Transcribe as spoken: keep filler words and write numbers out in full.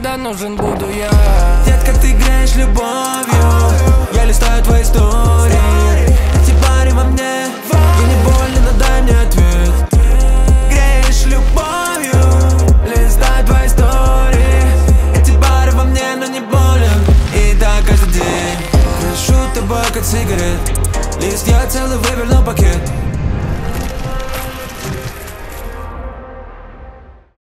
когда нужен буду я. Детка, ты греешь любовью, я листаю твои истории. Эти парни во мне, и не больно, но дай мне ответ. Греешь любовью, листаю твои истории. Эти пары во мне, но не болен. И так каждый день. Прошу табак от сигарет, лист я целый вывернул пакет.